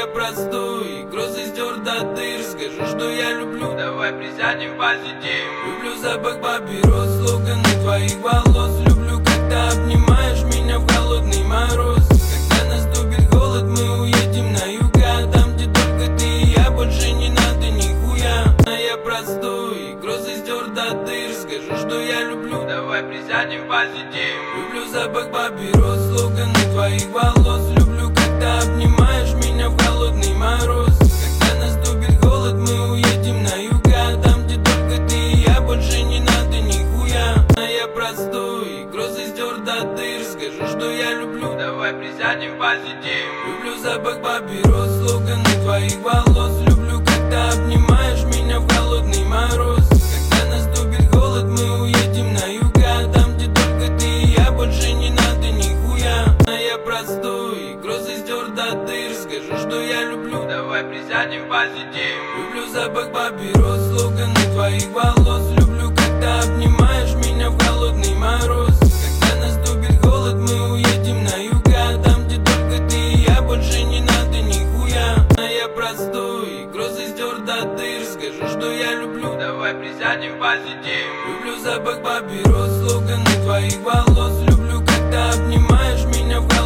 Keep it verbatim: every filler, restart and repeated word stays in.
я простой, грозы стер до дыр. Скажу, что я люблю, давай присядем позитив. Люблю запах папирос, локоны твоих волос. Люблю, когда обнимаешь меня в холодный мороз. Когда наступит голод, мы уедем на юга, там, где только ты и я, больше не надо нихуя. А я простой, грозы стер до дыр. Скажу, что я люблю, давай присядем позитив. Люблю запах папирос, локоны твоих волос. Люблю, когда обнимаешь меня в холодный мороз. Когда наступит голод, мы уедем на юга, там, где только ты и я, больше не надо нихуя. А я простой, грозы стер до дыр. Скажу, что я люблю, давай присядем позитив. Люблю запах папирос, локоны твоих волос. Люблю, когда обнимаешь меня в холодный мороз. Когда наступит голод, мы уедем на юга, там, где только ты и я, больше не надо нихуя. А я простой, грозы стер до дыр. Скажу, что я люблю, давай присядем позитив. Люблю запах папирос, локоны твоих волос. Люблю, когда обнимаешь меня в холодный мороз. Когда наступит голод, мы уедем на юга, там, где только ты и я, больше не надо нихуя. А я простой, грозы стер до дыр. Скажу, что я люблю, давай присядем позитив. Люблю запах папирос, локоны твоих волос. Люблю, когда обнимаешь